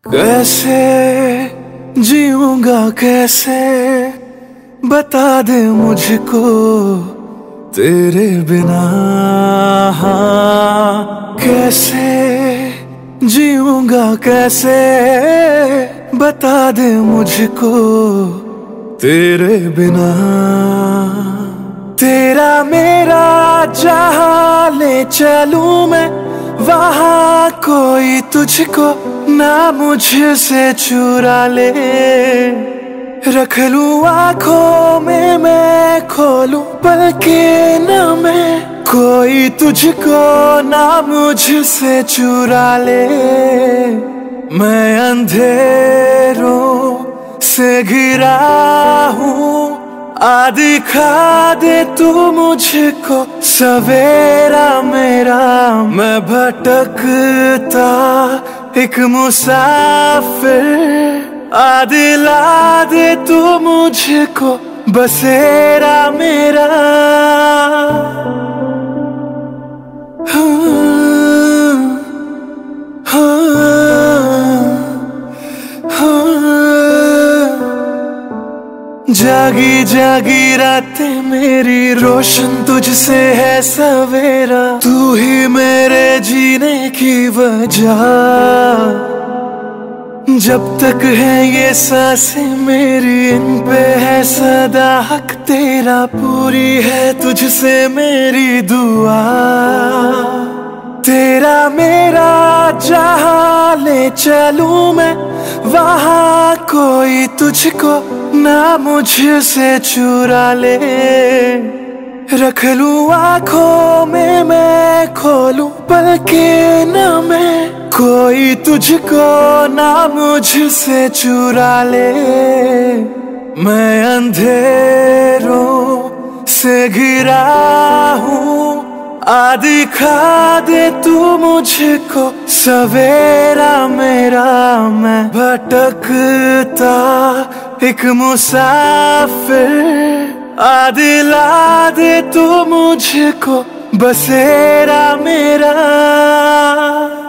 कैसे जीऊंगा कैसे, बता दे मुझको तेरे बिना। हाँ, कैसे जीऊंगा कैसे, बता दे मुझको तेरे बिना। तेरा मेरा जहां ले चलूं मैं, वहां कोई तुझको ना मुझसे चुरा ले। रख लूं आंखों में मैं खोलूं पलकें न मैं, कोई तुझको ना मुझसे चुरा ले। मैं अंधेरों से घिरा हूँ, आ दिखा दे तू मुझको सवेरा मेरा। मैं भटकता एक मुसाफिर, आ दिला दे तू मुझको बसेरा मेरा। जागी जागी रातें मेरी रोशन तुझसे है सवेरा, तू ही मेरे जीने की वजह। जब तक है ये सांसें मेरी, इन पे है सदा हक तेरा, पूरी है तुझसे मेरी दुआ। तेरा मेरा जहां ले चलूं मैं, वहां कोई तुझको ना मुझसे चुरा ले। रख लूं आंखों में मैं खोलूं पलकें न मैं, कोई तुझको ना मुझसे चुरा ले। मैं अंधेरों से घिरा हूँ, आ दिखा दे तू मुझको सवेरा मेरा। मैं भटकता एक मुसाफिर, आ दिला दे तू मुझको बसेरा मेरा।